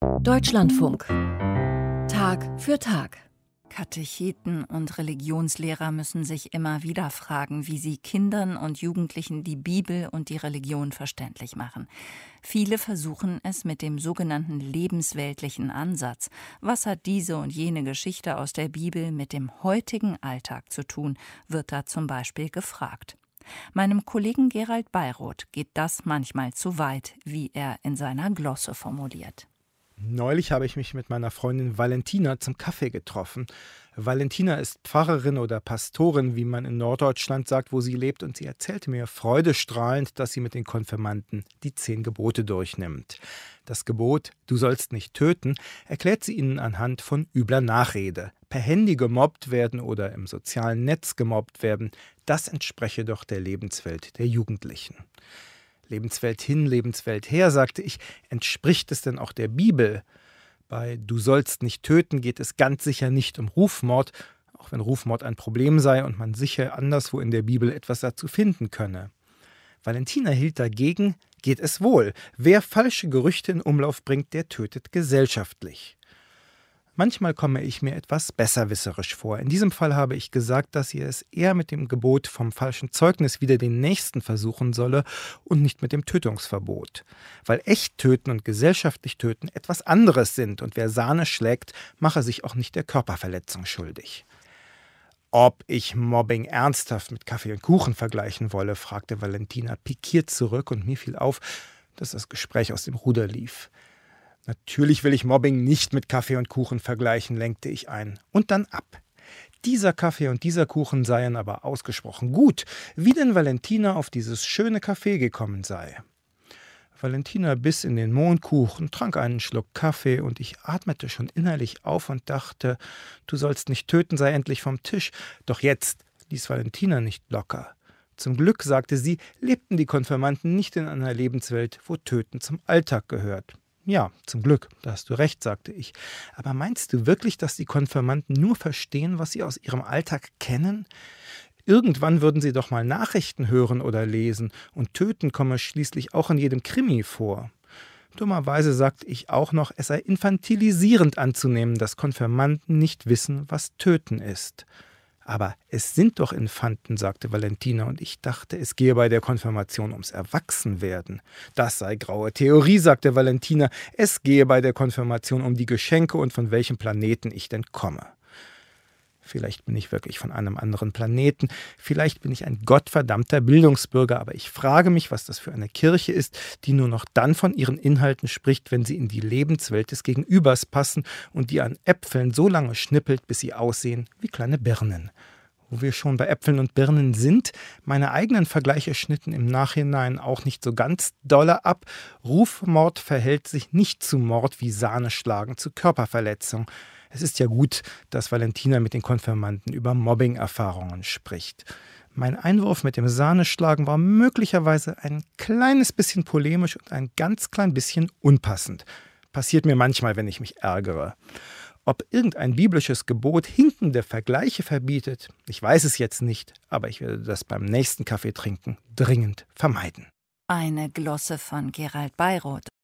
Deutschlandfunk. Tag für Tag. Katecheten und Religionslehrer müssen sich immer wieder fragen, wie sie Kindern und Jugendlichen die Bibel und die Religion verständlich machen. Viele versuchen es mit dem sogenannten lebensweltlichen Ansatz. Was hat diese und jene Geschichte aus der Bibel mit dem heutigen Alltag zu tun, wird da zum Beispiel gefragt. Meinem Kollegen Gerald Beiroth geht das manchmal zu weit, wie er in seiner Glosse formuliert. Neulich habe ich mich mit meiner Freundin Valentina zum Kaffee getroffen. Valentina ist Pfarrerin oder Pastorin, wie man in Norddeutschland sagt, wo sie lebt, und sie erzählte mir freudestrahlend, dass sie mit den Konfirmanden die 10 Gebote durchnimmt. Das Gebot, du sollst nicht töten, erklärt sie ihnen anhand von übler Nachrede. Per Handy gemobbt werden oder im sozialen Netz gemobbt werden, das entspreche doch der Lebenswelt der Jugendlichen. Lebenswelt hin, Lebenswelt her, sagte ich, entspricht es denn auch der Bibel? Bei Du sollst nicht töten geht es ganz sicher nicht um Rufmord, auch wenn Rufmord ein Problem sei und man sicher anderswo in der Bibel etwas dazu finden könne. Valentina hielt dagegen, geht es wohl. Wer falsche Gerüchte in Umlauf bringt, der tötet gesellschaftlich. Manchmal komme ich mir etwas besserwisserisch vor. In diesem Fall habe ich gesagt, dass sie es eher mit dem Gebot vom falschen Zeugnis wider den Nächsten versuchen solle und nicht mit dem Tötungsverbot. Weil echt töten und gesellschaftlich töten etwas anderes sind und wer Sahne schlägt, mache sich auch nicht der Körperverletzung schuldig. Ob ich Mobbing ernsthaft mit Kaffee und Kuchen vergleichen wolle, fragte Valentina pikiert zurück und mir fiel auf, dass das Gespräch aus dem Ruder lief. Natürlich will ich Mobbing nicht mit Kaffee und Kuchen vergleichen, lenkte ich ein. Und dann ab. Dieser Kaffee und dieser Kuchen seien aber ausgesprochen gut, wie denn Valentina auf dieses schöne Café gekommen sei. Valentina biss in den Mohnkuchen, trank einen Schluck Kaffee und ich atmete schon innerlich auf und dachte, du sollst nicht töten, sei endlich vom Tisch. Doch jetzt ließ Valentina nicht locker. Zum Glück, sagte sie, lebten die Konfirmanden nicht in einer Lebenswelt, wo Töten zum Alltag gehört. Ja, zum Glück, da hast du recht, sagte ich. Aber meinst du wirklich, dass die Konfirmanden nur verstehen, was sie aus ihrem Alltag kennen? Irgendwann würden sie doch mal Nachrichten hören oder lesen, und Töten komme schließlich auch in jedem Krimi vor. Dummerweise sagte ich auch noch, es sei infantilisierend anzunehmen, dass Konfirmanden nicht wissen, was Töten ist. Aber es sind doch Infanten, sagte Valentina, und ich dachte, es gehe bei der Konfirmation ums Erwachsenwerden. Das sei graue Theorie, sagte Valentina. Es gehe bei der Konfirmation um die Geschenke und von welchem Planeten ich denn komme. Vielleicht bin ich wirklich von einem anderen Planeten, vielleicht bin ich ein gottverdammter Bildungsbürger, aber ich frage mich, was das für eine Kirche ist, die nur noch dann von ihren Inhalten spricht, wenn sie in die Lebenswelt des Gegenübers passen und die an Äpfeln so lange schnippelt, bis sie aussehen wie kleine Birnen. Wo wir schon bei Äpfeln und Birnen sind, meine eigenen Vergleiche schnitten im Nachhinein auch nicht so ganz dolle ab. Rufmord verhält sich nicht zu Mord wie Sahneschlagen zu Körperverletzung. Es ist ja gut, dass Valentina mit den Konfirmanden über Mobbing-Erfahrungen spricht. Mein Einwurf mit dem Sahneschlagen war möglicherweise ein kleines bisschen polemisch und ein ganz klein bisschen unpassend. Passiert mir manchmal, wenn ich mich ärgere. Ob irgendein biblisches Gebot hinkende Vergleiche verbietet, ich weiß es jetzt nicht, aber ich werde das beim nächsten Kaffeetrinken dringend vermeiden. Eine Glosse von Gerald Beiroth.